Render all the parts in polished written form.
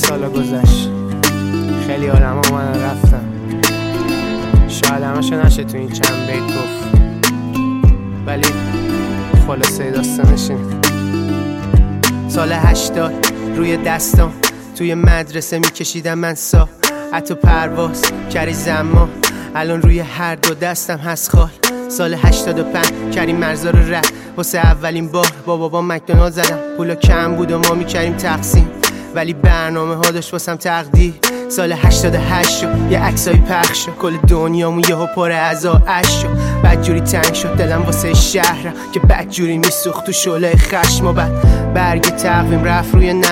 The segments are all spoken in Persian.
سالا گذشت، خیلی آدم ها من رفتن، شاید همشو نشه تو این چند بیت گفت، ولی خلاصه داستانش اینه. سال 80 روی دستام توی مدرسه میکشیدم من ساعت و پرواز کری زمان، الان روی هر دو دستم هست خال. سال 85 کریم مرزا رو رد واسه اولین بار با بابا مکدونالد زدم. پولا کم بود و ما میکردیم تقسیم، ولی برنامه ها داشت واسم تقدیر. سال 88 شد یه عکسایی پخش شد، کل دنیامون یهو پر از آش شد. بدجوری تنگ شد دلم واسه شهرم که بدجوری میسوخت تو شعله خشم، و بعد برگ تقویم رفت روی 90،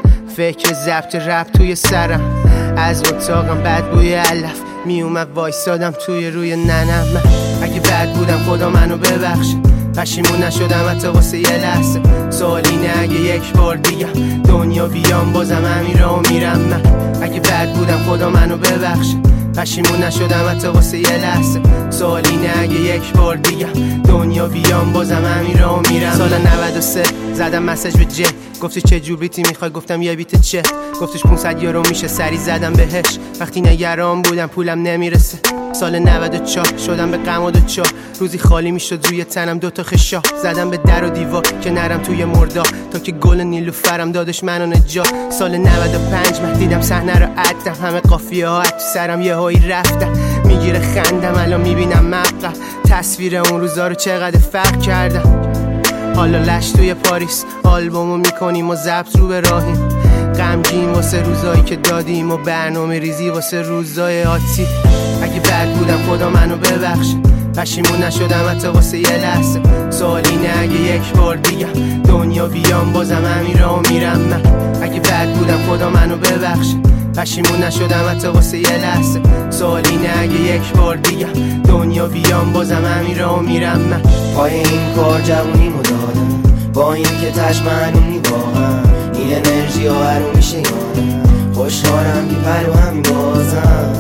فکر ضبط رپ توی سرم، از اتاقم بد بوی علف میومد وایسادم توی روی ننم. من اگه بد بودم خدا منو ببخشه، پشیمون نشدم حتی واسه یه لحظه. سوال اینه اگه یک بار دیگه دنیا بیام بازم همین راهو میرم. من اگه بد بودم خدا منو ببخشه، پشیمون نشدم حتی واسه یه لحظه. سوال اینه اگه یک بار دیگه دنیا بیام بازم همین راهو میرم. سال 93 زدم مسیج به جی، گفتی چه جور بیتی میخوای؟ گفتم یه بیت چه؟ گفتش 500 یورو میشه. سری زدم بهش وقتی نگران بودم پولم نمیرسه. سال 94 شدم به غم و دوچار، روزی خالی میشد روی تنم دوتا خشا. زدم به در و دیوار که نرم توی مردا، تا که گل نیلوفرم دادش منو نجا. سال 95 من دیدم صحنه رو عدم، همه قافیه ها تو سرم یه هایی رفتن. میگیره خندم الان میبینم مقطع تصویر اون روزا رو چقدر فرق کردم. حالا لش توی پاریس آلبومو میکنیم و ضبط رو به راهیم، غمگین واسه روزایی که دادیم و برنامه ریزی واسه روزای آتی. اگه بد بودم خدا منو ببخشه، پشیمون نشدم حتی واسه یه لحظه. سوال اینه اگه یک بار دیگه دنیا بیام بازم همین راهو میرم. من اگه بد بودم خدا منو ببخشه، پشیمون نشدم حتی واسه یه لحظه. سوال اینه اگه یک بار دیگه دنیا بیام بازم همین راهو میرم. من پای این کار جوونیمو دادم، با این که تشمنونی واقعا این انرژی ها هرو میشه یادم. خوشحالم که پرو همین بازم،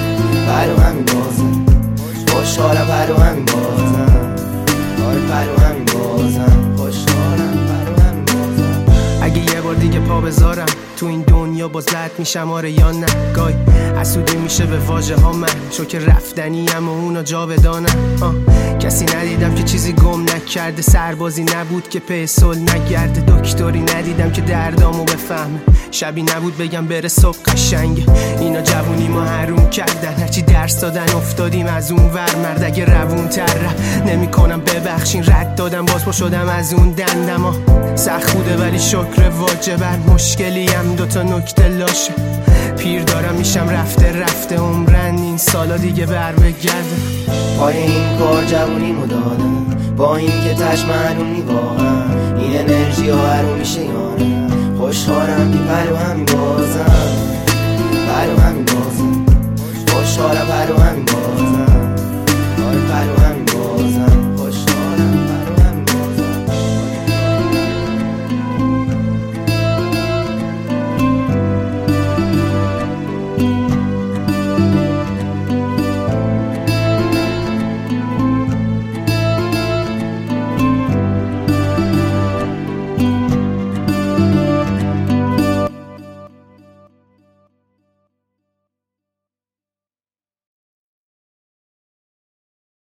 پرو همین بازم. خوشحالم پرو همین بازم، آره پرو همین بازم. خوشحالم پرو همین بازم. اگه یه بار دیگه پا بذارم تو این دنیا باز رد میشم آره یا نه؟ گای حسودی میشه به واژه ها من، چون که رفتنیم و اونا جاودانم. کسی ندیدم که چیزی گم نکرده، سربازی نبود که پی صلح نگرده، دکتری ندیدم که دردامو بفهمه، شبی نبود بگم بره صبح قشنگه. اینا جوونی ما حروم کردن، هرچی درس دادن افتادیم از اون ور. مرد اگه روون تر نمی کنم ببخشین، رد دادم باز پا شدم از اون دندما. سخت بوده ولی شکر واجبه، مشکلی هم دوتا نکته لاشه. پیر دارم میشم رفته عمرن این سالا دیگه بر بگرده. پای این کار جوونیمو دادم، با این که تشمنونی واقعا این انرژی ها هرو میشه یارم. خوشحالم که پرو همین بازم، پرو همین بازم. خوشحالم پرو همین بازم.